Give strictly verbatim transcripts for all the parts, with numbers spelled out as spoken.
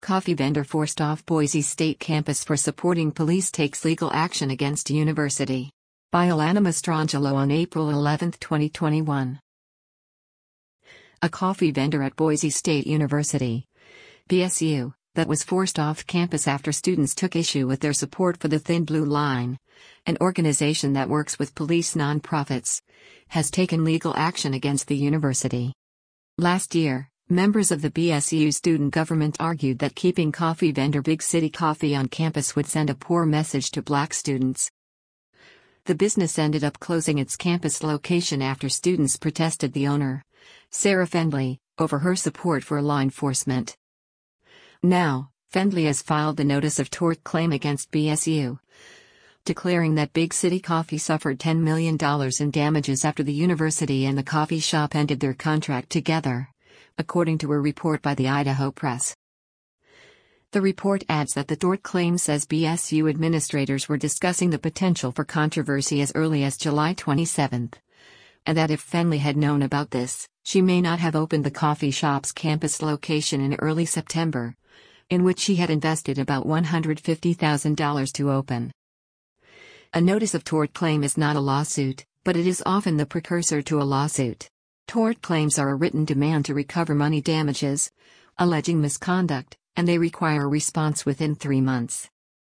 Coffee vendor forced off Boise State campus for supporting police takes legal action against university. By Alana Mastrangelo on April eleventh, twenty twenty-one. A coffee vendor at Boise State University, B S U, that was forced off campus after students took issue with their support for the Thin Blue Line, an organization that works with police nonprofits, has taken legal action against the university. Last year, members of the B S U student government argued that keeping coffee vendor Big City Coffee on campus would send a poor message to black students. The business ended up closing its campus location after students protested the owner, Sarah Fendley, over her support for law enforcement. Now, Fendley has filed a notice of tort claim against B S U, declaring that Big City Coffee suffered ten million dollars in damages after the university and the coffee shop ended their contract together, according to a report by the Idaho Press. The report adds that the tort claim says B S U administrators were discussing the potential for controversy as early as July twenty-seventh, and that if Fendley had known about this, she may not have opened the coffee shop's campus location in early September, in which she had invested about one hundred fifty thousand dollars to open. A notice of tort claim is not a lawsuit, but it is often the precursor to a lawsuit. Tort claims are a written demand to recover money damages, alleging misconduct, and they require a response within three months.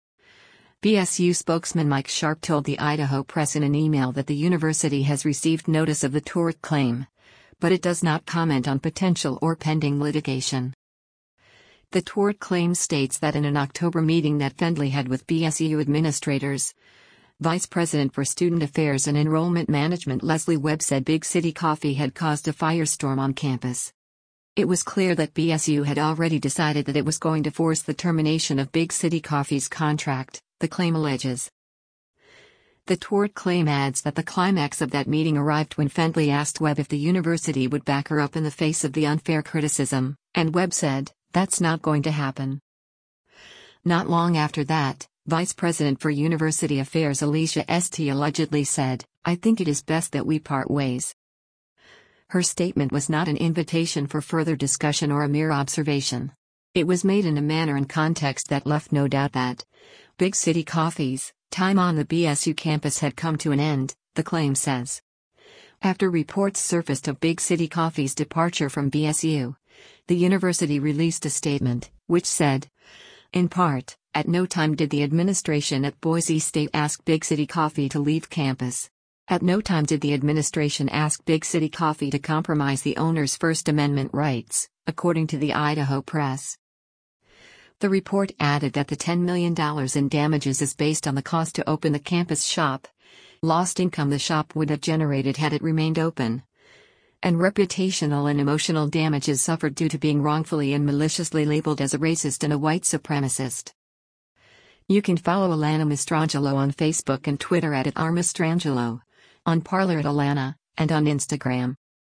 B S U spokesman Mike Sharp told the Idaho Press in an email that the university has received notice of the tort claim, but it does not comment on potential or pending litigation. The tort claim states that in an October meeting that Fendley had with B S U administrators, Vice President for Student Affairs and Enrollment Management Leslie Webb said Big City Coffee had caused a firestorm on campus. It was clear that B S U had already decided that it was going to force the termination of Big City Coffee's contract, the claim alleges. The tort claim adds that the climax of that meeting arrived when Fendley asked Webb if the university would back her up in the face of the unfair criticism, and Webb said, "That's not going to happen." Not long after that, Vice President for University Affairs Alicia Estee allegedly said, "I think it is best that we part ways." Her statement was not an invitation for further discussion or a mere observation. It was made in a manner and context that left no doubt that Big City Coffee's time on the B S U campus had come to an end, the claim says. After reports surfaced of Big City Coffee's departure from B S U, the university released a statement, which said, in part, "At no time did the administration at Boise State ask Big City Coffee to leave campus. At no time did the administration ask Big City Coffee to compromise the owner's First Amendment rights," according to the Idaho Press. The report added that the ten million dollars in damages is based on the cost to open the campus shop, lost income the shop would have generated had it remained open, and reputational and emotional damages suffered due to being wrongfully and maliciously labeled as a racist and a white supremacist. You can follow Alana Mastrangelo on Facebook and Twitter at, at r mastrangelo, on Parler at Alana, and on Instagram.